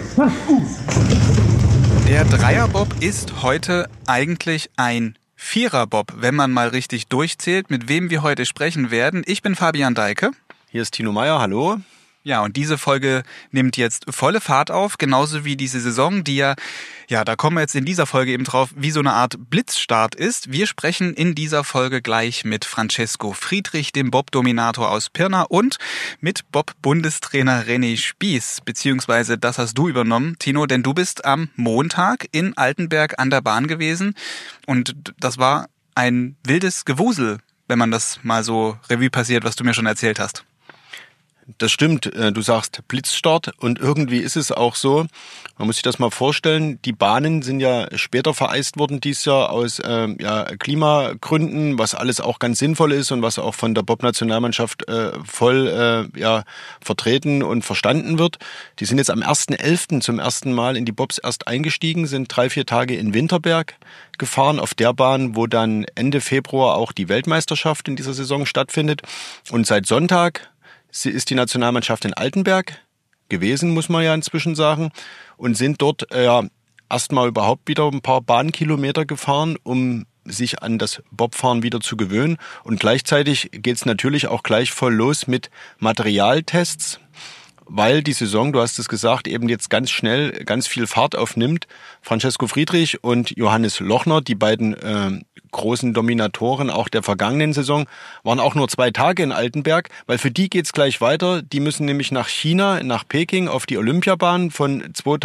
Der Dreierbob ist heute eigentlich ein Viererbob, wenn man mal richtig durchzählt, mit wem wir heute sprechen werden. Ich bin Fabian Deike. Hier ist Tino Meyer, hallo. Ja, und diese Folge nimmt jetzt volle Fahrt auf, genauso wie diese Saison, die ja, da kommen wir jetzt in dieser Folge eben drauf, wie so eine Art Blitzstart ist. Wir sprechen in dieser Folge gleich mit Francesco Friedrich, dem Bob-Dominator aus Pirna, und mit Bob-Bundestrainer René Spieß, beziehungsweise das hast du übernommen, Tino, denn du bist am Montag in Altenberg an der Bahn gewesen und das war ein wildes Gewusel, wenn man das mal so Revue passiert, was du mir schon erzählt hast. Das stimmt, du sagst Blitzstart und irgendwie ist es auch so, man muss sich das mal vorstellen, die Bahnen sind ja später vereist worden dieses Jahr aus Klimagründen, was alles auch ganz sinnvoll ist und was auch von der Bob-Nationalmannschaft voll vertreten und verstanden wird. Die sind jetzt am 1.11. zum ersten Mal in die Bobs erst eingestiegen, sind 3-4 Tage in Winterberg gefahren, auf der Bahn, wo dann Ende Februar auch die Weltmeisterschaft in dieser Saison stattfindet. Und seit Sonntag ist die Nationalmannschaft in Altenberg gewesen, muss man ja inzwischen sagen, und sind dort erstmal überhaupt wieder ein paar Bahnkilometer gefahren, um sich an das Bobfahren wieder zu gewöhnen. Und gleichzeitig geht's natürlich auch gleich voll los mit Materialtests, weil die Saison, du hast es gesagt, eben jetzt ganz schnell ganz viel Fahrt aufnimmt. Francesco Friedrich und Johannes Lochner, die beiden großen Dominatoren auch der vergangenen Saison, waren auch nur 2 Tage in Altenberg, weil für die geht's gleich weiter. Die müssen nämlich nach China, nach Peking auf die Olympiabahn von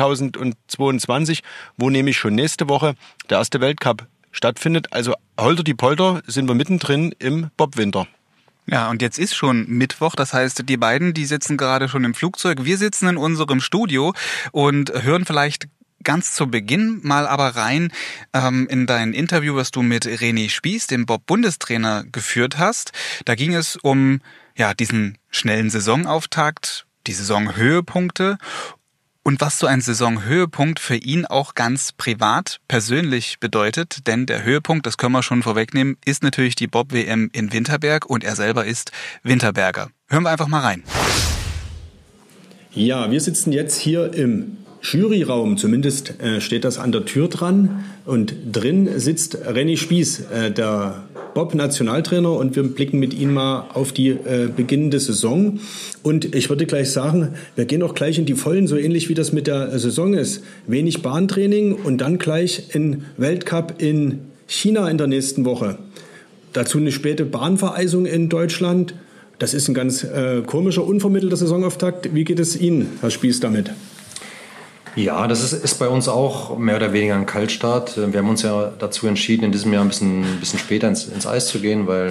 2022, wo nämlich schon nächste Woche der erste Weltcup stattfindet. Also holter die Polter sind wir mittendrin im Bobwinter. Ja, und jetzt ist schon Mittwoch, das heißt, die beiden, die sitzen gerade schon im Flugzeug. Wir sitzen in unserem Studio und hören vielleicht ganz zu Beginn mal aber rein in dein Interview, was du mit René Spieß, dem Bob-Bundestrainer, geführt hast. Da ging es um diesen schnellen Saisonauftakt, die Saisonhöhepunkte und was so ein Saisonhöhepunkt für ihn auch ganz privat, persönlich bedeutet. Denn der Höhepunkt, das können wir schon vorwegnehmen, ist natürlich die Bob-WM in Winterberg und er selber ist Winterberger. Hören wir einfach mal rein. Ja, wir sitzen jetzt hier im Juryraum, zumindest steht das an der Tür dran, und drin sitzt René Spieß, der Bob-Nationaltrainer, und wir blicken mit ihm mal auf die beginnende Saison. Und ich würde gleich sagen, wir gehen auch gleich in die Vollen, so ähnlich wie das mit der Saison ist. Wenig Bahntraining und dann gleich ein Weltcup in China in der nächsten Woche. Dazu eine späte Bahnvereisung in Deutschland. Das ist ein ganz komischer, unvermittelter Saisonauftakt. Wie geht es Ihnen, Herr Spieß, damit? Ja, das ist bei uns auch mehr oder weniger ein Kaltstart. Wir haben uns ja dazu entschieden, in diesem Jahr ein bisschen später ins Eis zu gehen, weil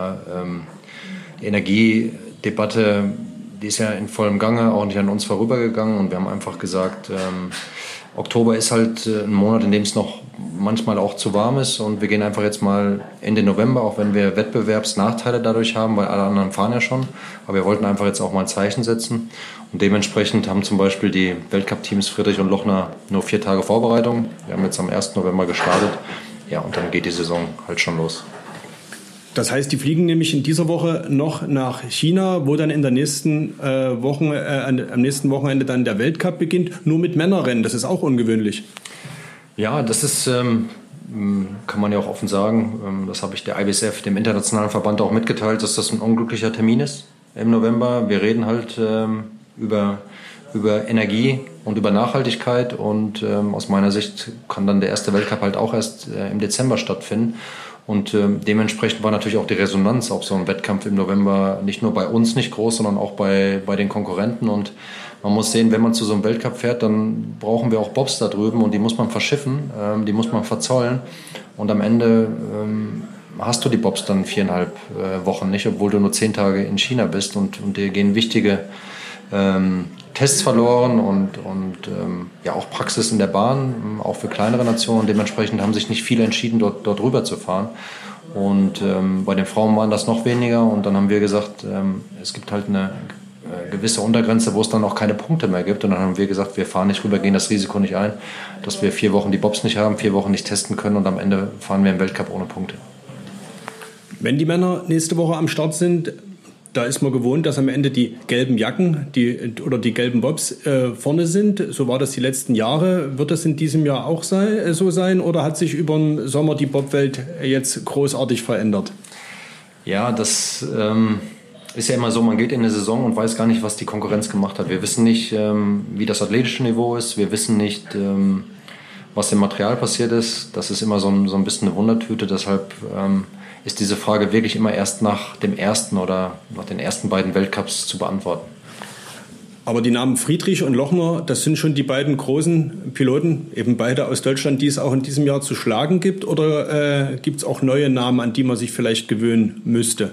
die Energiedebatte, die ist ja in vollem Gange, auch nicht an uns vorübergegangen. Und wir haben einfach gesagt, Oktober ist halt ein Monat, in dem es noch manchmal auch zu warm ist. Und wir gehen einfach jetzt mal Ende November, auch wenn wir Wettbewerbsnachteile dadurch haben, weil alle anderen fahren ja schon. Aber wir wollten einfach jetzt auch mal ein Zeichen setzen. Und dementsprechend haben zum Beispiel die Weltcup-Teams Friedrich und Lochner nur 4 Tage Vorbereitung. Wir haben jetzt am 1. November gestartet. Ja, und dann geht die Saison halt schon los. Das heißt, die fliegen nämlich in dieser Woche noch nach China, wo dann in der nächsten am nächsten Wochenende dann der Weltcup beginnt, nur mit Männerrennen. Das ist auch ungewöhnlich. Ja, das ist, kann man ja auch offen sagen, das habe ich der IBSF, dem internationalen Verband, auch mitgeteilt, dass das ein unglücklicher Termin ist im November. Wir reden halt über Energie und über Nachhaltigkeit und aus meiner Sicht kann dann der erste Weltcup halt auch erst im Dezember stattfinden. Und dementsprechend war natürlich auch die Resonanz auf so einen Wettkampf im November nicht nur bei uns nicht groß, sondern auch bei den Konkurrenten. Und man muss sehen, wenn man zu so einem Weltcup fährt, dann brauchen wir auch Bobs da drüben und die muss man verschiffen, die muss man verzollen. Und am Ende hast du die Bobs dann 4,5 Wochen nicht, obwohl du nur 10 Tage in China bist und dir gehen wichtige Tests verloren und auch Praxis in der Bahn, auch für kleinere Nationen. Dementsprechend haben sich nicht viele entschieden, dort rüber zu fahren. Und bei den Frauen waren das noch weniger. Und dann haben wir gesagt, es gibt halt eine gewisse Untergrenze, wo es dann auch keine Punkte mehr gibt. Und dann haben wir gesagt, wir fahren nicht rüber, gehen das Risiko nicht ein, dass wir 4 Wochen die Bobs nicht haben, 4 Wochen nicht testen können und am Ende fahren wir im Weltcup ohne Punkte. Wenn die Männer nächste Woche am Start sind, Da ist man gewohnt, dass am Ende die gelben Jacken oder die gelben Bobs vorne sind. So war das die letzten Jahre. Wird das in diesem Jahr auch so sein oder hat sich über den Sommer die Bobwelt jetzt großartig verändert? Ja, das ist ja immer so, man geht in eine Saison und weiß gar nicht, was die Konkurrenz gemacht hat. Wir wissen nicht, wie das athletische Niveau ist. Wir wissen nicht, was im Material passiert ist. Das ist immer so ein bisschen eine Wundertüte. Deshalb ist diese Frage wirklich immer erst nach dem ersten oder nach den ersten beiden Weltcups zu beantworten. Aber die Namen Friedrich und Lochner, das sind schon die beiden großen Piloten, eben beide aus Deutschland, die es auch in diesem Jahr zu schlagen gibt? Oder gibt es auch neue Namen, an die man sich vielleicht gewöhnen müsste?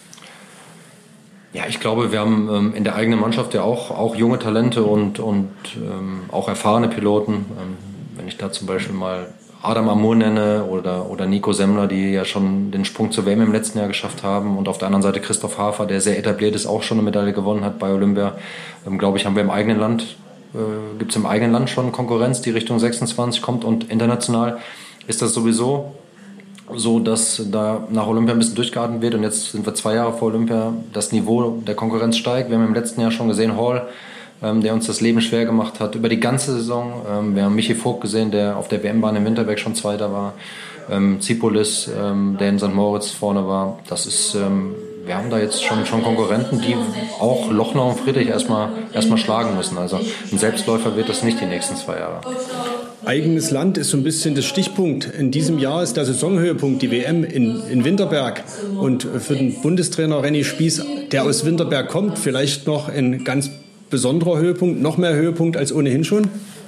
Ja, ich glaube, wir haben in der eigenen Mannschaft ja auch junge Talente und auch erfahrene Piloten. Wenn ich da zum Beispiel mal Adam Amur nenne oder Nico Semmler, die ja schon den Sprung zur WM im letzten Jahr geschafft haben. Und auf der anderen Seite Christoph Hafer, der sehr etabliert ist, auch schon eine Medaille gewonnen hat bei Olympia. Glaube ich, haben wir gibt es im eigenen Land schon Konkurrenz, die Richtung 26 kommt. Und international ist das sowieso so, dass da nach Olympia ein bisschen durchgeatmet wird. Und jetzt sind wir 2 Jahre vor Olympia. Das Niveau der Konkurrenz steigt. Wir haben im letzten Jahr schon gesehen, Hall, der uns das Leben schwer gemacht hat über die ganze Saison. Wir haben Michi Vogt gesehen, der auf der WM-Bahn in Winterberg schon Zweiter war. Zipolis, der in St. Moritz vorne war. Das ist, wir haben da jetzt schon Konkurrenten, die auch Lochner und Friedrich erstmal schlagen müssen. Also ein Selbstläufer wird das nicht die nächsten 2 Jahre. Eigenes Land ist so ein bisschen das Stichpunkt. In diesem Jahr ist der Saisonhöhepunkt die WM in Winterberg. Und für den Bundestrainer Renny Spieß, der aus Winterberg kommt, vielleicht noch ein ganz besonderer Höhepunkt, noch mehr Höhepunkt als ohnehin schon?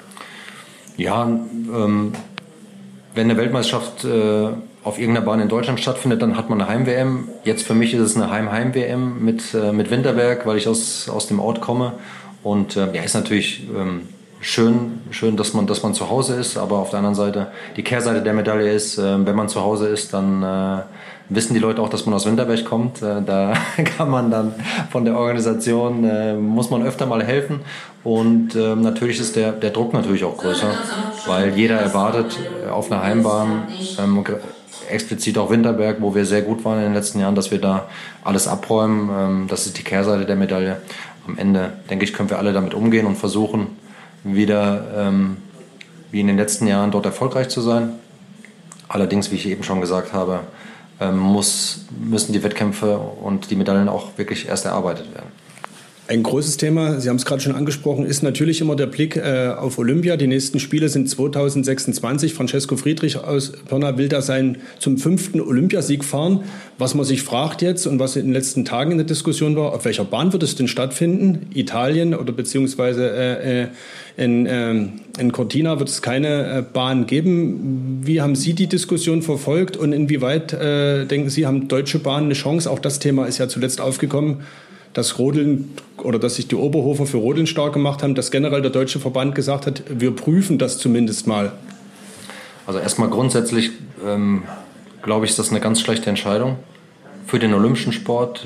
Ja, wenn eine Weltmeisterschaft auf irgendeiner Bahn in Deutschland stattfindet, dann hat man eine Heim-WM. Jetzt für mich ist es eine Heim-WM mit Winterberg, weil ich aus dem Ort komme. Und ist natürlich schön, dass man zu Hause ist, aber auf der anderen Seite, die Kehrseite der Medaille ist, wenn man zu Hause ist, dann wissen die Leute auch, dass man aus Winterberg kommt. Da kann man dann von der Organisation, muss man öfter mal helfen. Und natürlich ist der Druck natürlich auch größer, weil jeder erwartet auf einer Heimbahn, explizit auch Winterberg, wo wir sehr gut waren in den letzten Jahren, dass wir da alles abräumen. Das ist die Kehrseite der Medaille. Am Ende, denke ich, können wir alle damit umgehen und versuchen, wieder wie in den letzten Jahren dort erfolgreich zu sein. Allerdings, wie ich eben schon gesagt habe, müssen die Wettkämpfe und die Medaillen auch wirklich erst erarbeitet werden. Ein großes Thema, Sie haben es gerade schon angesprochen, ist natürlich immer der Blick auf Olympia. Die nächsten Spiele sind 2026. Francesco Friedrich aus Pirna will da zum 5. Olympiasieg fahren. Was man sich fragt jetzt und was in den letzten Tagen in der Diskussion war, auf welcher Bahn wird es denn stattfinden? Italien oder beziehungsweise in Cortina wird es keine Bahn geben. Wie haben Sie die Diskussion verfolgt und inwieweit denken Sie, haben deutsche Bahnen eine Chance? Auch das Thema ist ja zuletzt aufgekommen, dass Rodeln oder dass sich die Oberhofer für Rodeln stark gemacht haben, dass generell der Deutsche Verband gesagt hat, wir prüfen das zumindest mal. Also erstmal grundsätzlich glaube ich, ist das eine ganz schlechte Entscheidung für den olympischen Sport,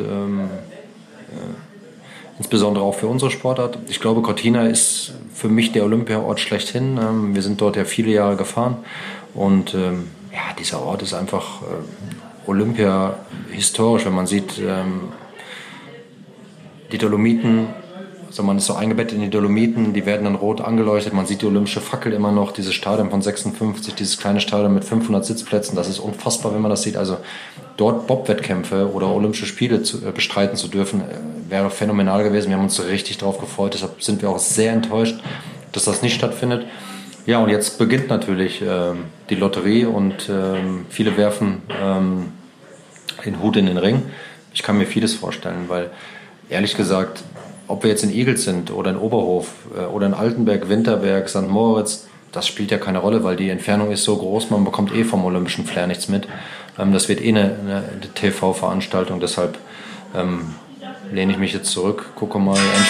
insbesondere auch für unsere Sportart. Ich glaube, Cortina ist für mich der Olympiaort schlechthin. Wir sind dort ja viele Jahre gefahren und dieser Ort ist einfach Olympia historisch, wenn man sieht, die Dolomiten, also man ist so eingebettet in die Dolomiten, die werden dann rot angeleuchtet, man sieht die olympische Fackel immer noch, dieses Stadion von 56, dieses kleine Stadion mit 500 Sitzplätzen, das ist unfassbar, wenn man das sieht. Also dort Bob-Wettkämpfe oder Olympische Spiele bestreiten zu dürfen, wäre phänomenal gewesen. Wir haben uns richtig darauf gefreut, deshalb sind wir auch sehr enttäuscht, dass das nicht stattfindet. Ja, und jetzt beginnt natürlich die Lotterie und viele werfen den Hut in den Ring. Ich kann mir vieles vorstellen, weil ehrlich gesagt, ob wir jetzt in Igels sind oder in Oberhof oder in Altenberg, Winterberg, St. Moritz, das spielt ja keine Rolle, weil die Entfernung ist so groß, man bekommt vom olympischen Flair nichts mit. Das wird eine TV-Veranstaltung, deshalb lehne ich mich jetzt zurück, gucke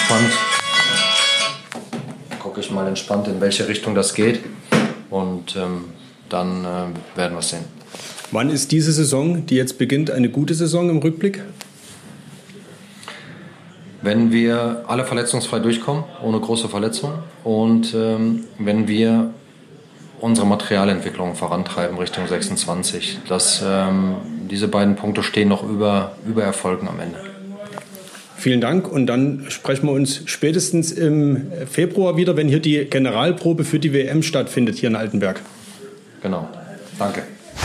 ich mal entspannt, in welche Richtung das geht und dann werden wir es sehen. Wann ist diese Saison, die jetzt beginnt, eine gute Saison im Rückblick? Wenn wir alle verletzungsfrei durchkommen, ohne große Verletzungen und wenn wir unsere Materialentwicklung vorantreiben Richtung 26, diese beiden Punkte stehen noch über Erfolgen am Ende. Vielen Dank und dann sprechen wir uns spätestens im Februar wieder, wenn hier die Generalprobe für die WM stattfindet, hier in Altenberg. Genau, danke.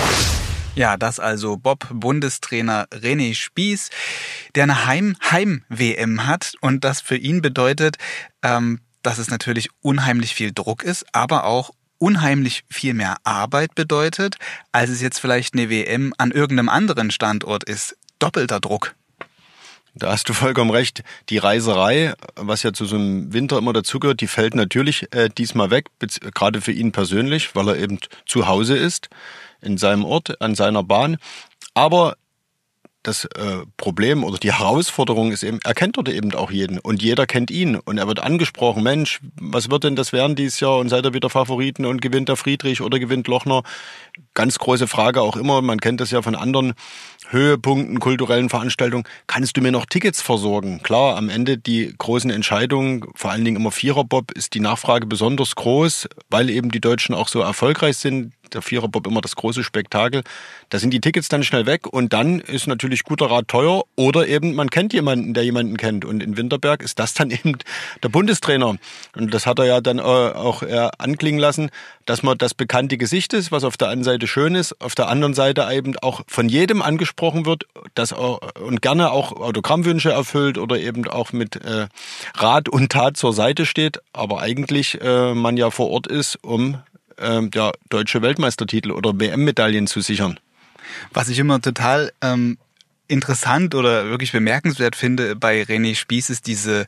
Ja, das also Bob-Bundestrainer René Spieß, der eine Heim-WM hat und das für ihn bedeutet, dass es natürlich unheimlich viel Druck ist, aber auch unheimlich viel mehr Arbeit bedeutet, als es jetzt vielleicht eine WM an irgendeinem anderen Standort ist. Doppelter Druck. Da hast du vollkommen recht. Die Reiserei, was ja zu so einem Winter immer dazugehört, die fällt natürlich diesmal weg, gerade für ihn persönlich, weil er eben zu Hause ist, in seinem Ort, an seiner Bahn. Aber das Problem oder die Herausforderung ist eben, er kennt dort eben auch jeden und jeder kennt ihn und er wird angesprochen, Mensch, was wird denn das werden dieses Jahr und seid ihr wieder Favoriten und gewinnt der Friedrich oder gewinnt Lochner? Ganz große Frage auch immer, man kennt das ja von anderen Höhepunkten, kulturellen Veranstaltungen. Kannst du mir noch Tickets versorgen? Klar, am Ende die großen Entscheidungen, vor allen Dingen immer Viererbob, ist die Nachfrage besonders groß, weil eben die Deutschen auch so erfolgreich sind. Der Viererbob immer das große Spektakel. Da sind die Tickets dann schnell weg und dann ist natürlich guter Rat teuer oder eben man kennt jemanden, der jemanden kennt. Und in Winterberg ist das dann eben der Bundestrainer. Und das hat er ja dann auch anklingen lassen, dass man das bekannte Gesicht ist, was auf der einen Seite schön ist, auf der anderen Seite eben auch von jedem angesprochen wird, das und gerne auch Autogrammwünsche erfüllt oder eben auch mit Rat und Tat zur Seite steht, aber eigentlich man ja vor Ort ist, um deutsche Weltmeistertitel oder WM-Medaillen zu sichern. Was ich immer total interessant oder wirklich bemerkenswert finde bei René Spieß ist diese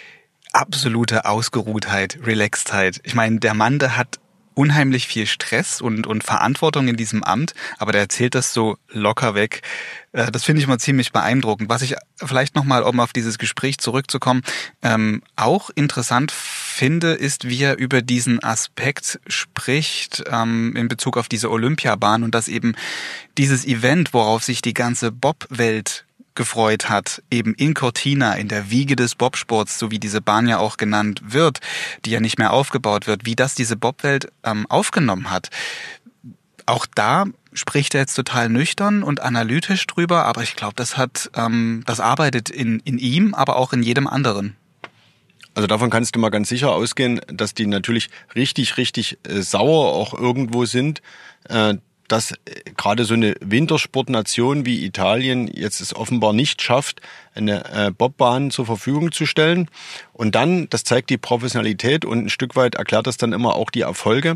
absolute Ausgeruhtheit, Relaxedheit. Ich meine, der Mann, der hat unheimlich viel Stress und Verantwortung in diesem Amt, aber der erzählt das so locker weg. Das finde ich mal ziemlich beeindruckend. Was ich vielleicht nochmal, um auf dieses Gespräch zurückzukommen, auch interessant finde, ist, wie er über diesen Aspekt spricht in Bezug auf diese Olympiabahn und dass eben dieses Event, worauf sich die ganze Bob-Welt gefreut hat, eben in Cortina, in der Wiege des Bobsports, so wie diese Bahn ja auch genannt wird, die ja nicht mehr aufgebaut wird, wie das diese Bobwelt aufgenommen hat. Auch da spricht er jetzt total nüchtern und analytisch drüber, aber ich glaube, das arbeitet in ihm, aber auch in jedem anderen. Also davon kannst du mal ganz sicher ausgehen, dass die natürlich richtig, richtig sauer auch irgendwo sind, dass gerade so eine Wintersportnation wie Italien jetzt es offenbar nicht schafft, eine Bobbahn zur Verfügung zu stellen. Und dann, das zeigt die Professionalität und ein Stück weit erklärt das dann immer auch die Erfolge,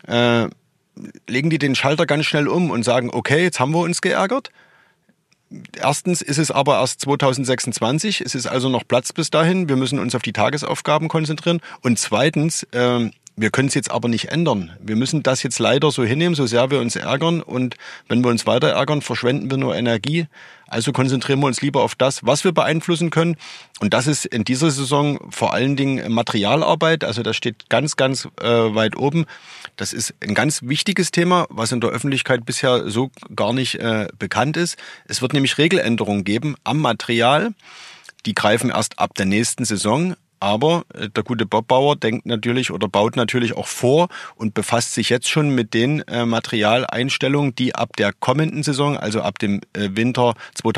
legen die den Schalter ganz schnell um und sagen, okay, jetzt haben wir uns geärgert. Erstens ist es aber erst 2026, es ist also noch Platz bis dahin, wir müssen uns auf die Tagesaufgaben konzentrieren. Und zweitens, wir können es jetzt aber nicht ändern. Wir müssen das jetzt leider so hinnehmen, so sehr wir uns ärgern. Und wenn wir uns weiter ärgern, verschwenden wir nur Energie. Also konzentrieren wir uns lieber auf das, was wir beeinflussen können. Und das ist in dieser Saison vor allen Dingen Materialarbeit. Also das steht ganz, ganz weit oben. Das ist ein ganz wichtiges Thema, was in der Öffentlichkeit bisher so gar nicht bekannt ist. Es wird nämlich Regeländerungen geben am Material. Die greifen erst ab der nächsten Saison. Aber der gute Bobbauer denkt natürlich oder baut natürlich auch vor und befasst sich jetzt schon mit den Materialeinstellungen, die ab der kommenden Saison, also ab dem Winter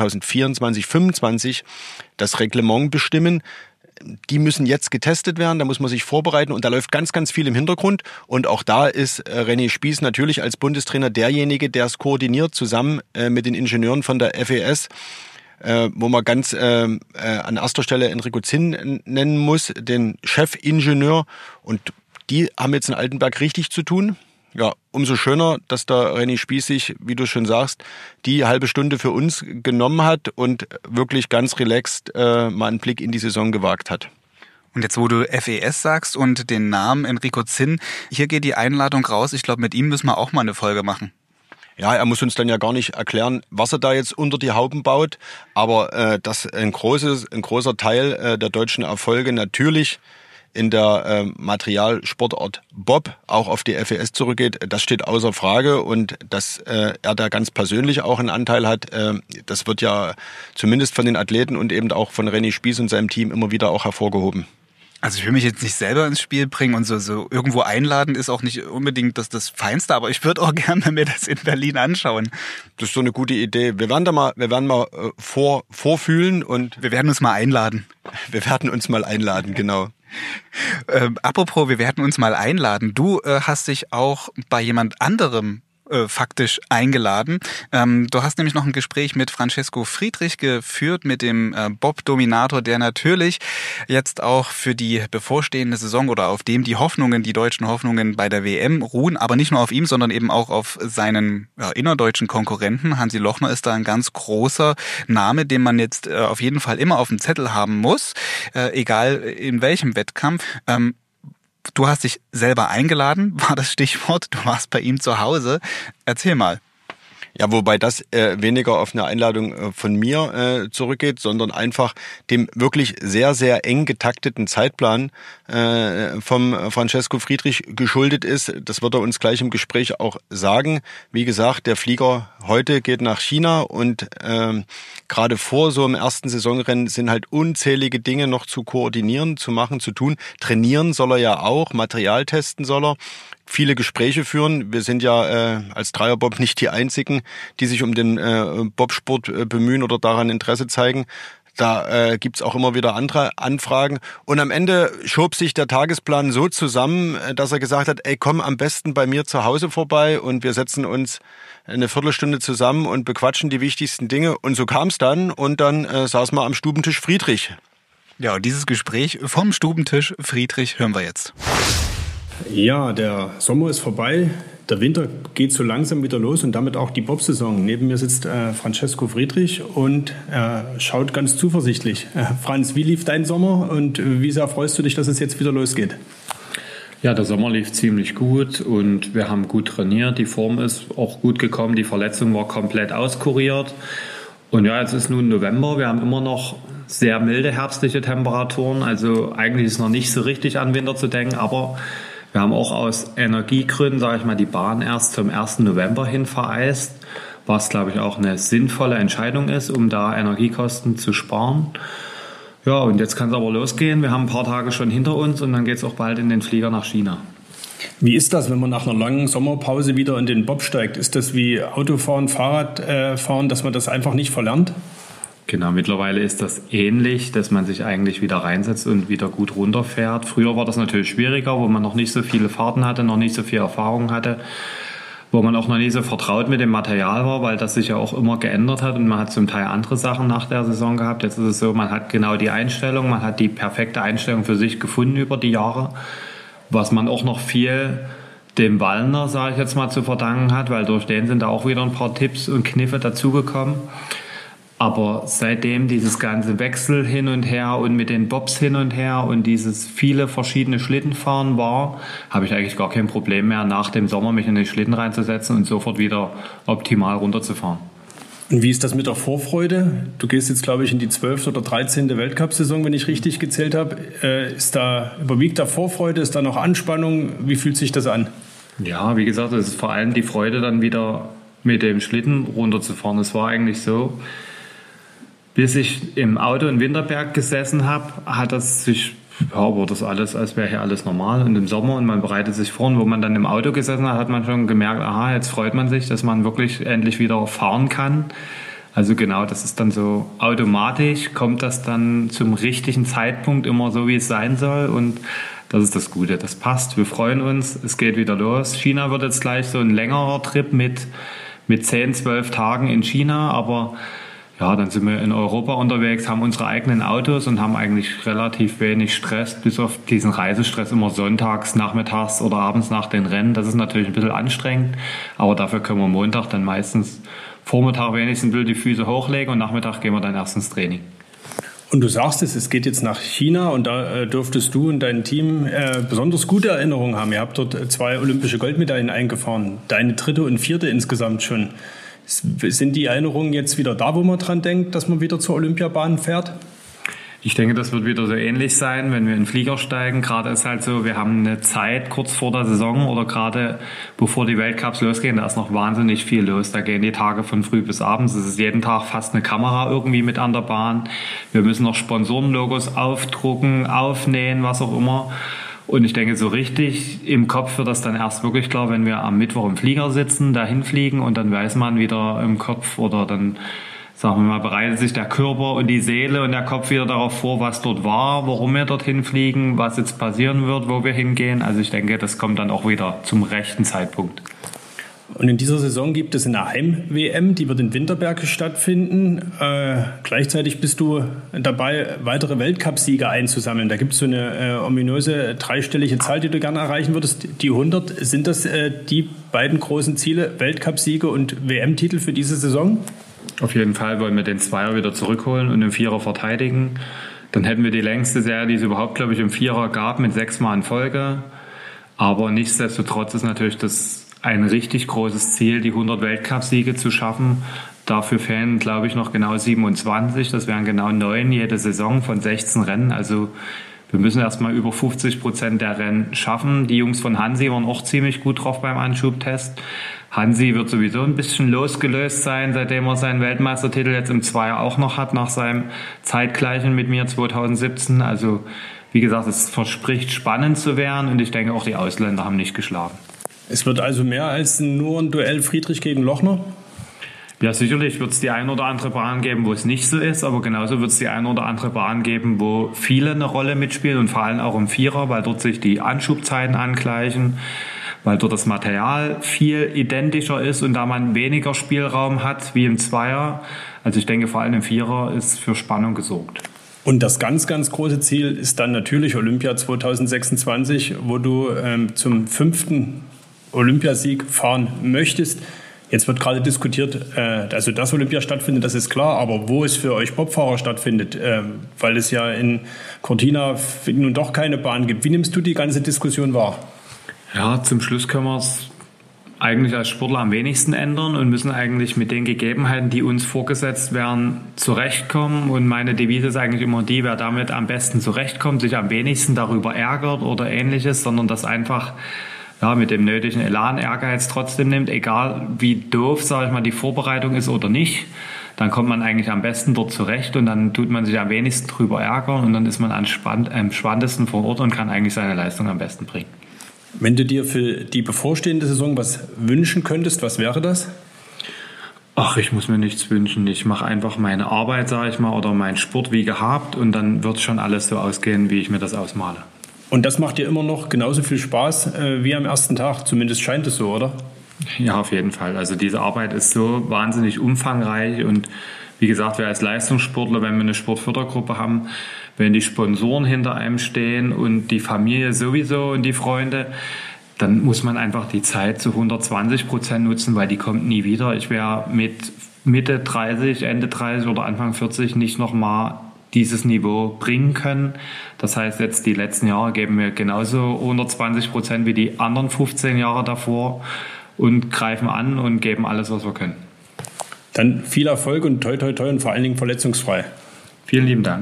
2024/25, das Reglement bestimmen. Die müssen jetzt getestet werden, da muss man sich vorbereiten und da läuft ganz, ganz viel im Hintergrund. Und auch da ist René Spieß natürlich als Bundestrainer derjenige, der es koordiniert, zusammen mit den Ingenieuren von der FES, wo man ganz an erster Stelle Enrico Zinn nennen muss, den Chefingenieur. Und die haben jetzt in Altenberg richtig zu tun. Ja, umso schöner, dass der René Spieß sich, wie du schon sagst, die halbe Stunde für uns genommen hat und wirklich ganz relaxed mal einen Blick in die Saison gewagt hat. Und jetzt, wo du FES sagst und den Namen Enrico Zinn, hier geht die Einladung raus. Ich glaube, mit ihm müssen wir auch mal eine Folge machen. Ja, er muss uns dann ja gar nicht erklären, was er da jetzt unter die Hauben baut, aber dass ein großer Teil der deutschen Erfolge natürlich in der Materialsportart Bob auch auf die FES zurückgeht, das steht außer Frage und dass er da ganz persönlich auch einen Anteil hat, das wird ja zumindest von den Athleten und eben auch von René Spieß und seinem Team immer wieder auch hervorgehoben. Also ich will mich jetzt nicht selber ins Spiel bringen und so irgendwo einladen ist auch nicht unbedingt das Feinste, aber ich würde auch gerne mir das in Berlin anschauen. Das ist so eine gute Idee. Wir werden mal vorfühlen und wir werden uns mal einladen. Wir werden uns mal einladen, genau. Apropos, wir werden uns mal einladen. Du hast dich auch bei jemand anderem faktisch eingeladen. Du hast nämlich noch ein Gespräch mit Francesco Friedrich geführt, mit dem Bob-Dominator, der natürlich jetzt auch für die bevorstehende Saison oder auf dem die deutschen Hoffnungen bei der WM ruhen, aber nicht nur auf ihm, sondern eben auch auf seinen innerdeutschen Konkurrenten. Hansi Lochner ist da ein ganz großer Name, den man jetzt auf jeden Fall immer auf dem Zettel haben muss, egal in welchem Wettkampf. Du hast dich selber eingeladen, war das Stichwort. Du warst bei ihm zu Hause. Erzähl mal. Ja, wobei das weniger auf eine Einladung von mir zurückgeht, sondern einfach dem wirklich sehr, sehr eng getakteten Zeitplan vom Francesco Friedrich geschuldet ist. Das wird er uns gleich im Gespräch auch sagen. Wie gesagt, der Flieger heute geht nach China und gerade vor so einem ersten Saisonrennen sind halt unzählige Dinge noch zu koordinieren, zu machen, zu tun. Trainieren soll er ja auch, Material testen soll er. Viele Gespräche führen. Wir sind ja als Dreierbob nicht die Einzigen, die sich um den Bobsport bemühen oder daran Interesse zeigen. Da gibt's auch immer wieder andere Anfragen. Und am Ende schob sich der Tagesplan so zusammen, dass er gesagt hat, ey, komm am besten bei mir zu Hause vorbei und wir setzen uns eine Viertelstunde zusammen und bequatschen die wichtigsten Dinge. Und so kam's dann und dann saßen wir am Stubentisch Friedrich. Ja, und dieses Gespräch vom Stubentisch Friedrich hören wir jetzt. Ja, der Sommer ist vorbei, der Winter geht so langsam wieder los und damit auch die Bobsaison. Neben mir sitzt Francesco Friedrich und schaut ganz zuversichtlich. Franz, wie lief dein Sommer und wie sehr freust du dich, dass es jetzt wieder losgeht? Ja, der Sommer lief ziemlich gut und wir haben gut trainiert. Die Form ist auch gut gekommen, die Verletzung war komplett auskuriert. Und ja, jetzt ist nun November, wir haben immer noch sehr milde herbstliche Temperaturen. Also eigentlich ist noch nicht so richtig an Winter zu denken, aber wir haben auch aus Energiegründen, sage ich mal, die Bahn erst zum 1. November hin vereist, was, glaube ich, auch eine sinnvolle Entscheidung ist, um da Energiekosten zu sparen. Ja, und jetzt kann es aber losgehen. Wir haben ein paar Tage schon hinter uns und dann geht es auch bald in den Flieger nach China. Wie ist das, wenn man nach einer langen Sommerpause wieder in den Bob steigt? Ist das wie Autofahren, Fahrradfahren, dass man das einfach nicht verlernt? Genau, mittlerweile ist das ähnlich, dass man sich eigentlich wieder reinsetzt und wieder gut runterfährt. Früher war das natürlich schwieriger, wo man noch nicht so viele Fahrten hatte, noch nicht so viel Erfahrung hatte, wo man auch noch nicht so vertraut mit dem Material war, weil das sich ja auch immer geändert hat und man hat zum Teil andere Sachen nach der Saison gehabt. Jetzt ist es so, man hat genau die Einstellung, man hat die perfekte Einstellung für sich gefunden über die Jahre, was man auch noch viel dem Wallner, sage ich jetzt mal, zu verdanken hat, weil durch den sind da auch wieder ein paar Tipps und Kniffe dazugekommen. Aber seitdem dieses ganze Wechsel hin und her und mit den Bobs hin und her und dieses viele verschiedene Schlittenfahren war, habe ich eigentlich gar kein Problem mehr, nach dem Sommer mich in den Schlitten reinzusetzen und sofort wieder optimal runterzufahren. Und wie ist das mit der Vorfreude? Du gehst jetzt, glaube ich, in die 12. oder 13. Weltcup-Saison, wenn ich richtig gezählt habe. Überwiegt da Vorfreude? Ist da noch Anspannung? Wie fühlt sich das an? Ja, wie gesagt, es ist vor allem die Freude, dann wieder mit dem Schlitten runterzufahren. Es war eigentlich so, bis ich im Auto in Winterberg gesessen habe, hat das sich, war das alles, als wäre hier alles normal. Und im Sommer, und man bereitet sich vor, und wo man dann im Auto gesessen hat, hat man schon gemerkt, aha, jetzt freut man sich, dass man wirklich endlich wieder fahren kann. Also genau, das ist dann so automatisch, kommt das dann zum richtigen Zeitpunkt immer so, wie es sein soll. Und das ist das Gute, das passt. Wir freuen uns, es geht wieder los. China wird jetzt gleich so ein längerer Trip mit 10, 12 Tagen in China, aber ja, dann sind wir in Europa unterwegs, haben unsere eigenen Autos und haben eigentlich relativ wenig Stress, bis auf diesen Reisestress immer sonntags, nachmittags oder abends nach den Rennen. Das ist natürlich ein bisschen anstrengend, aber dafür können wir Montag dann meistens Vormittag wenigstens die Füße hochlegen und Nachmittag gehen wir dann erst ins Training. Und du sagst es geht jetzt nach China und da dürftest du und dein Team besonders gute Erinnerungen haben. Ihr habt dort 2 olympische Goldmedaillen eingefahren, deine 3. und 4. insgesamt schon. Sind die Erinnerungen jetzt wieder da, wo man dran denkt, dass man wieder zur Olympiabahn fährt? Ich denke, das wird wieder so ähnlich sein, wenn wir in den Flieger steigen. Gerade ist halt so, wir haben eine Zeit kurz vor der Saison oder gerade bevor die Weltcups losgehen, da ist noch wahnsinnig viel los. Da gehen die Tage von früh bis abends. Es ist jeden Tag fast eine Kamera irgendwie mit an der Bahn. Wir müssen noch Sponsorenlogos aufdrucken, aufnähen, was auch immer. Und ich denke, so richtig im Kopf wird das dann erst wirklich klar, wenn wir am Mittwoch im Flieger sitzen, dahin fliegen und dann weiß man wieder im Kopf oder dann, sagen wir mal, bereitet sich der Körper und die Seele und der Kopf wieder darauf vor, was dort war, warum wir dorthin fliegen, was jetzt passieren wird, wo wir hingehen. Also ich denke, das kommt dann auch wieder zum rechten Zeitpunkt. Und in dieser Saison gibt es eine Heim-WM, die wird in Winterberg stattfinden. Gleichzeitig bist du dabei, weitere Weltcupsiege einzusammeln. Da gibt es so eine ominöse dreistellige Zahl, die du gerne erreichen würdest. Die 100, sind das die beiden großen Ziele, Weltcupsiege und WM-Titel für diese Saison? Auf jeden Fall wollen wir den Zweier wieder zurückholen und den Vierer verteidigen. Dann hätten wir die längste Serie, die es überhaupt, glaube ich, im Vierer gab, mit 6 Mal in Folge. Aber nichtsdestotrotz ist natürlich das ein richtig großes Ziel, die 100 Weltcupsiege zu schaffen. Dafür fehlen, glaube ich, noch genau 27. Das wären genau 9 jede Saison von 16 Rennen. Also wir müssen erstmal über 50% der Rennen schaffen. Die Jungs von Hansi waren auch ziemlich gut drauf beim Anschubtest. Hansi wird sowieso ein bisschen losgelöst sein, seitdem er seinen Weltmeistertitel jetzt im Zweier auch noch hat, nach seinem Zeitgleichen mit mir 2017. Also wie gesagt, es verspricht spannend zu werden und ich denke auch die Ausländer haben nicht geschlagen. Es wird also mehr als nur ein Duell Friedrich gegen Lochner? Ja, sicherlich wird es die eine oder andere Bahn geben, wo es nicht so ist, aber genauso wird es die eine oder andere Bahn geben, wo viele eine Rolle mitspielen und vor allem auch im Vierer, weil dort sich die Anschubzeiten angleichen, weil dort das Material viel identischer ist und da man weniger Spielraum hat wie im Zweier. Also ich denke, vor allem im Vierer ist für Spannung gesorgt. Und das ganz, ganz große Ziel ist dann natürlich Olympia 2026, wo du zum 5. Olympiasieg fahren möchtest. Jetzt wird gerade diskutiert, also dass Olympia stattfindet, das ist klar, aber wo es für euch Bobfahrer stattfindet, weil es ja in Cortina nun doch keine Bahn gibt. Wie nimmst du die ganze Diskussion wahr? Ja, zum Schluss können wir es eigentlich als Sportler am wenigsten ändern und müssen eigentlich mit den Gegebenheiten, die uns vorgesetzt werden, zurechtkommen. Und meine Devise ist eigentlich immer die, wer damit am besten zurechtkommt, sich am wenigsten darüber ärgert oder Ähnliches, sondern das einfach mit dem nötigen Elan, Ehrgeiz trotzdem nimmt, egal wie doof, sage ich mal, die Vorbereitung ist oder nicht, dann kommt man eigentlich am besten dort zurecht und dann tut man sich am wenigsten drüber ärgern und dann ist man am spannendsten vor Ort und kann eigentlich seine Leistung am besten bringen. Wenn du dir für die bevorstehende Saison was wünschen könntest, was wäre das? Ach, ich muss mir nichts wünschen. Ich mache einfach meine Arbeit, sage ich mal, oder meinen Sport wie gehabt und dann wird schon alles so ausgehen, wie ich mir das ausmale. Und das macht dir immer noch genauso viel Spaß wie am ersten Tag, zumindest scheint es so, oder? Ja, auf jeden Fall. Also diese Arbeit ist so wahnsinnig umfangreich und wie gesagt, wir als Leistungssportler, wenn wir eine Sportfördergruppe haben, wenn die Sponsoren hinter einem stehen und die Familie sowieso und die Freunde, dann muss man einfach die Zeit zu 120% nutzen, weil die kommt nie wieder. Ich wäre mit Mitte 30, Ende 30 oder Anfang 40 nicht nochmal dieses Niveau bringen können. Das heißt, jetzt die letzten Jahre geben wir genauso 120% wie die anderen 15 Jahre davor und greifen an und geben alles, was wir können. Dann viel Erfolg und toi toi toi und vor allen Dingen verletzungsfrei. Vielen lieben Dank.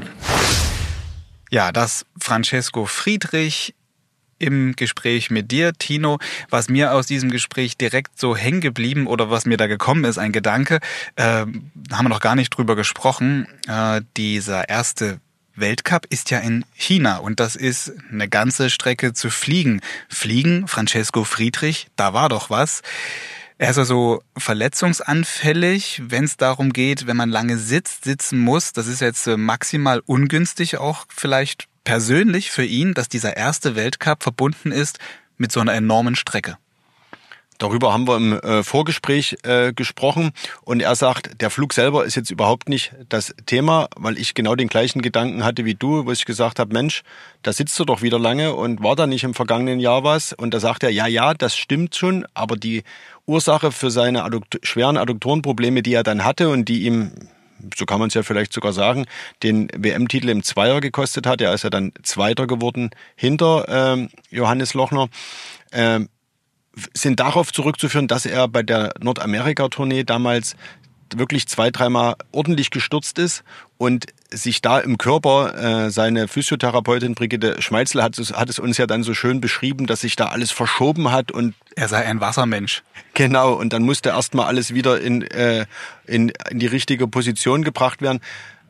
Ja, das Francesco Friedrich im Gespräch mit dir, Tino. Was mir aus diesem Gespräch direkt so hängen geblieben oder was mir da gekommen ist, ein Gedanke, haben wir noch gar nicht drüber gesprochen. Dieser erste Weltcup ist ja in China und das ist eine ganze Strecke zu fliegen. Fliegen, Francesco Friedrich, da war doch was. Er ist also verletzungsanfällig, wenn es darum geht, wenn man lange sitzen muss. Das ist jetzt maximal ungünstig auch vielleicht persönlich für ihn, dass dieser erste Weltcup verbunden ist mit so einer enormen Strecke. Darüber haben wir im Vorgespräch gesprochen und er sagt, der Flug selber ist jetzt überhaupt nicht das Thema, weil ich genau den gleichen Gedanken hatte wie du, wo ich gesagt habe, Mensch, da sitzt du doch wieder lange und war da nicht im vergangenen Jahr was? Und da sagt er, ja, das stimmt schon, aber die Ursache für seine schweren Adduktorenprobleme, die er dann hatte und die ihm, so kann man es ja vielleicht sogar sagen, den WM-Titel im Zweier gekostet hat, er ist ja dann Zweiter geworden hinter Johannes Lochner, sind darauf zurückzuführen, dass er bei der Nordamerika-Tournee damals wirklich 2-3 Mal ordentlich gestürzt ist und sich da im Körper, seine Physiotherapeutin Brigitte Schmeizler hat es uns ja dann so schön beschrieben, dass sich da alles verschoben hat und er sei ein Wassermensch. Genau, und dann musste erstmal alles wieder in die richtige Position gebracht werden.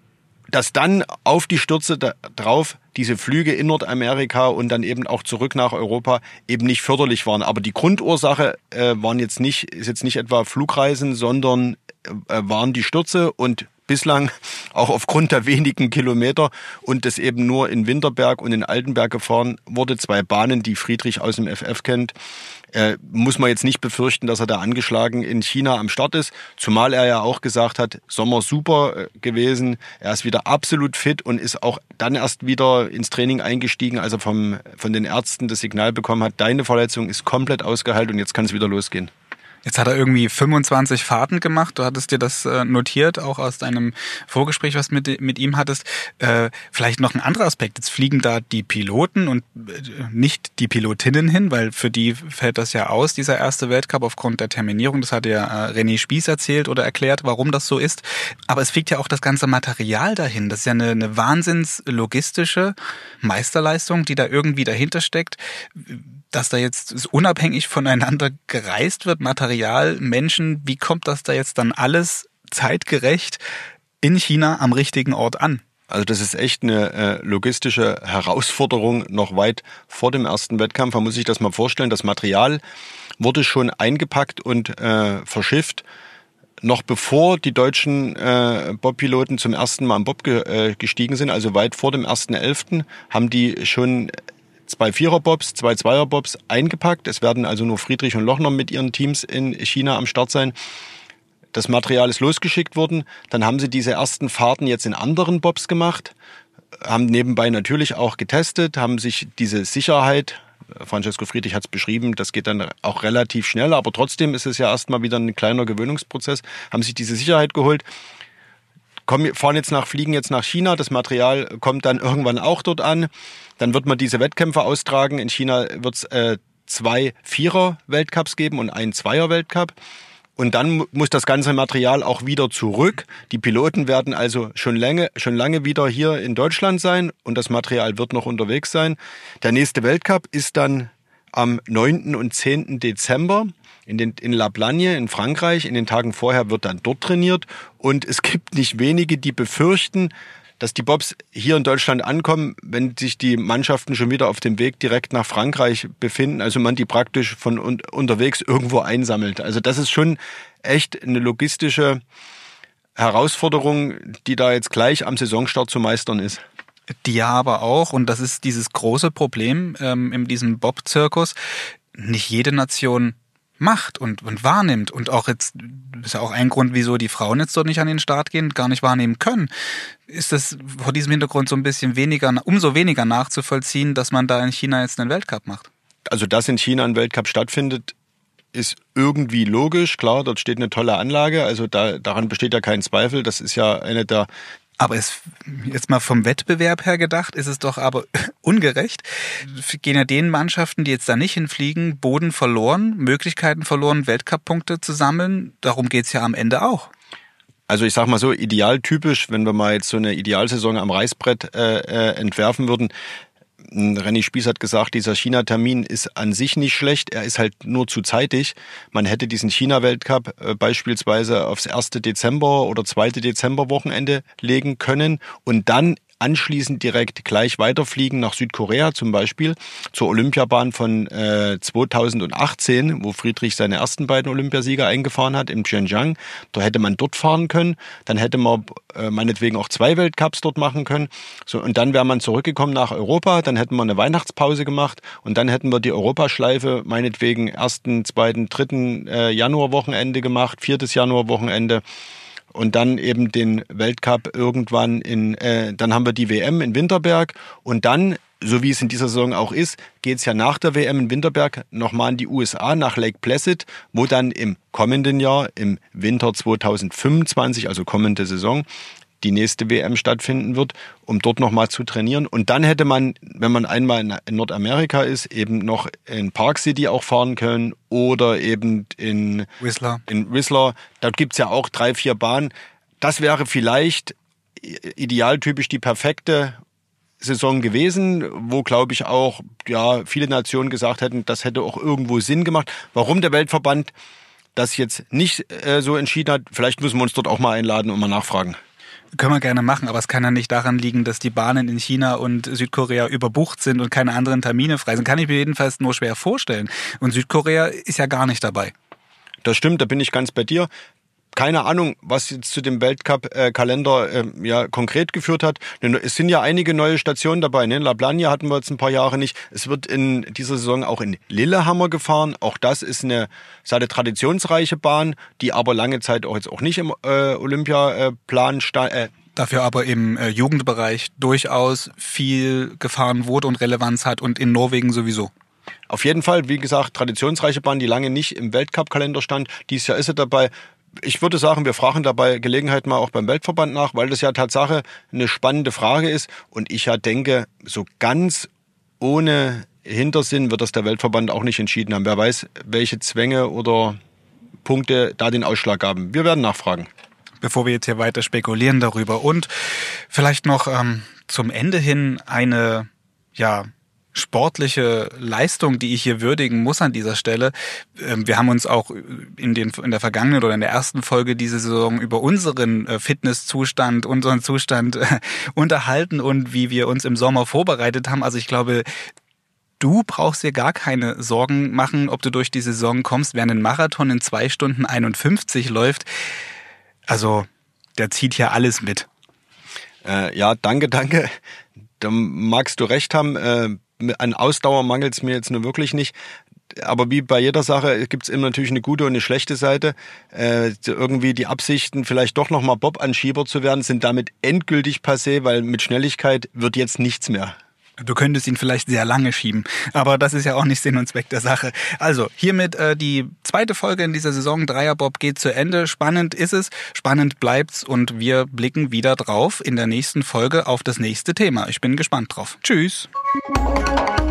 Dass dann auf die Stürze drauf diese Flüge in Nordamerika und dann eben auch zurück nach Europa eben nicht förderlich waren. Aber die Grundursache ist jetzt nicht etwa Flugreisen, sondern waren die Stürze und bislang auch aufgrund der wenigen Kilometer und das eben nur in Winterberg und in Altenberg gefahren wurde, 2 Bahnen, die Friedrich aus dem FF kennt, muss man jetzt nicht befürchten, dass er da angeschlagen in China am Start ist. Zumal er ja auch gesagt hat, Sommer super gewesen, er ist wieder absolut fit und ist auch dann erst wieder ins Training eingestiegen, als er von den Ärzten das Signal bekommen hat, deine Verletzung ist komplett ausgeheilt und jetzt kann es wieder losgehen. Jetzt hat er irgendwie 25 Fahrten gemacht. Du hattest dir das notiert, auch aus deinem Vorgespräch, was du mit ihm hattest. Vielleicht noch ein anderer Aspekt. Jetzt fliegen da die Piloten und nicht die Pilotinnen hin, weil für die fällt das ja aus, dieser erste Weltcup aufgrund der Terminierung. Das hat ja René Spieß erzählt oder erklärt, warum das so ist. Aber es fliegt ja auch das ganze Material dahin. Das ist ja eine wahnsinns logistische Meisterleistung, die da irgendwie dahinter steckt. Dass da jetzt unabhängig voneinander gereist wird, Material, Menschen, wie kommt das da jetzt dann alles zeitgerecht in China am richtigen Ort an? Also das ist echt eine logistische Herausforderung noch weit vor dem ersten Wettkampf. Man muss sich das mal vorstellen, das Material wurde schon eingepackt und verschifft. Noch bevor die deutschen Bobpiloten zum ersten Mal am Bob gestiegen sind, also weit vor dem 1.11., haben die schon 2 Vierer-Bobs, 2 Zweier-Bobs eingepackt. Es werden also nur Friedrich und Lochner mit ihren Teams in China am Start sein. Das Material ist losgeschickt worden. Dann haben sie diese ersten Fahrten jetzt in anderen Bobs gemacht, haben nebenbei natürlich auch getestet, haben sich diese Sicherheit, Francesco Friedrich hat es beschrieben, das geht dann auch relativ schnell, aber trotzdem ist es ja erstmal wieder ein kleiner Gewöhnungsprozess, haben sich diese Sicherheit geholt. Fliegen jetzt nach China, das Material kommt dann irgendwann auch dort an. Dann wird man diese Wettkämpfe austragen. In China wird es 2 Vierer-Weltcups geben und einen Zweier-Weltcup. Und dann muss das ganze Material auch wieder zurück. Die Piloten werden also schon lange wieder hier in Deutschland sein und das Material wird noch unterwegs sein. Der nächste Weltcup ist dann am 9. und 10. Dezember. In La Plagne in Frankreich. In den Tagen vorher wird dann dort trainiert. Und es gibt nicht wenige, die befürchten, dass die Bobs hier in Deutschland ankommen, wenn sich die Mannschaften schon wieder auf dem Weg direkt nach Frankreich befinden. Also man die praktisch von unterwegs irgendwo einsammelt. Also das ist schon echt eine logistische Herausforderung, die da jetzt gleich am Saisonstart zu meistern ist. Die ja aber auch, und das ist dieses große Problem in diesem Bob-Zirkus, nicht jede Nation macht und wahrnimmt und auch jetzt, ist ja auch ein Grund, wieso die Frauen jetzt dort nicht an den Start gehen, gar nicht wahrnehmen können, ist das vor diesem Hintergrund so ein bisschen umso weniger nachzuvollziehen, dass man da in China jetzt einen Weltcup macht. Also, dass in China ein Weltcup stattfindet, ist irgendwie logisch, klar, dort steht eine tolle Anlage, also daran besteht ja kein Zweifel, das ist ja eine der... Aber jetzt mal vom Wettbewerb her gedacht, ist es doch aber ungerecht. Gehen ja den Mannschaften, die jetzt da nicht hinfliegen, Boden verloren, Möglichkeiten verloren, Weltcup-Punkte zu sammeln. Darum geht's ja am Ende auch. Also ich sag mal so, idealtypisch, wenn wir mal jetzt so eine Idealsaison am Reißbrett entwerfen würden. René Spieß hat gesagt, dieser China-Termin ist an sich nicht schlecht, er ist halt nur zu zeitig. Man hätte diesen China-Weltcup beispielsweise aufs 1. Dezember oder 2. Dezember-Wochenende legen können und dann anschließend direkt gleich weiterfliegen nach Südkorea zum Beispiel, zur Olympiabahn von 2018, wo Friedrich seine ersten beiden Olympiasieger eingefahren hat, im Pyeongchang. Da hätte man dort fahren können, dann hätte man meinetwegen auch 2 Weltcups dort machen können. So, und dann wäre man zurückgekommen nach Europa, dann hätten wir eine Weihnachtspause gemacht und dann hätten wir die Europaschleife meinetwegen 1., 2., 3. Januarwochenende gemacht, 4. Januarwochenende. Und dann eben den Weltcup irgendwann dann haben wir die WM in Winterberg und dann, so wie es in dieser Saison auch ist, geht es ja nach der WM in Winterberg nochmal in die USA, nach Lake Placid, wo dann im kommenden Jahr, im Winter 2025, also kommende Saison, die nächste WM stattfinden wird, um dort nochmal zu trainieren. Und dann hätte man, wenn man einmal in Nordamerika ist, eben noch in Park City auch fahren können oder eben in Whistler. Dort gibt's ja auch 3-4 Bahnen. Das wäre vielleicht idealtypisch die perfekte Saison gewesen, wo, glaube ich, auch viele Nationen gesagt hätten, das hätte auch irgendwo Sinn gemacht. Warum der Weltverband das jetzt nicht so entschieden hat, vielleicht müssen wir uns dort auch mal einladen und mal nachfragen. Können wir gerne machen, aber es kann ja nicht daran liegen, dass die Bahnen in China und Südkorea überbucht sind und keine anderen Termine frei sind. Kann ich mir jedenfalls nur schwer vorstellen. Und Südkorea ist ja gar nicht dabei. Das stimmt, da bin ich ganz bei dir. Keine Ahnung, was jetzt zu dem Weltcup-Kalender konkret geführt hat. Es sind ja einige neue Stationen dabei. Ne? La Plagne hatten wir jetzt ein paar Jahre nicht. Es wird in dieser Saison auch in Lillehammer gefahren. Auch das ist eine traditionsreiche Bahn, die aber lange Zeit auch jetzt auch nicht im Olympiaplan stand. Dafür aber im Jugendbereich durchaus viel gefahren wurde und Relevanz hat und in Norwegen sowieso. Auf jeden Fall, wie gesagt, traditionsreiche Bahn, die lange nicht im Weltcup-Kalender stand. Dieses Jahr ist sie dabei. Ich würde sagen, wir fragen dabei Gelegenheit mal auch beim Weltverband nach, weil das ja Tatsache eine spannende Frage ist. Und ich ja denke, so ganz ohne Hintersinn wird das der Weltverband auch nicht entschieden haben. Wer weiß, welche Zwänge oder Punkte da den Ausschlag haben. Wir werden nachfragen. Bevor wir jetzt hier weiter spekulieren darüber. Und vielleicht noch zum Ende hin eine, sportliche Leistung, die ich hier würdigen muss an dieser Stelle. Wir haben uns auch in der vergangenen oder in der ersten Folge diese Saison über unseren Fitnesszustand, unseren Zustand unterhalten und wie wir uns im Sommer vorbereitet haben. Also ich glaube, du brauchst dir gar keine Sorgen machen, ob du durch die Saison kommst, während ein Marathon in 2 Stunden 51 läuft. Also der zieht hier alles mit. Danke. Da magst du recht haben. An Ausdauer mangelt es mir jetzt nur wirklich nicht. Aber wie bei jeder Sache gibt es immer natürlich eine gute und eine schlechte Seite. Irgendwie die Absichten, vielleicht doch nochmal Bob-Anschieber zu werden, sind damit endgültig passé, weil mit Schnelligkeit wird jetzt nichts mehr. Du könntest ihn vielleicht sehr lange schieben, aber das ist ja auch nicht Sinn und Zweck der Sache. Also hiermit die 2. Folge in dieser Saison Dreierbob geht zu Ende. Spannend ist es, spannend bleibt's und wir blicken wieder drauf in der nächsten Folge auf das nächste Thema. Ich bin gespannt drauf. Tschüss!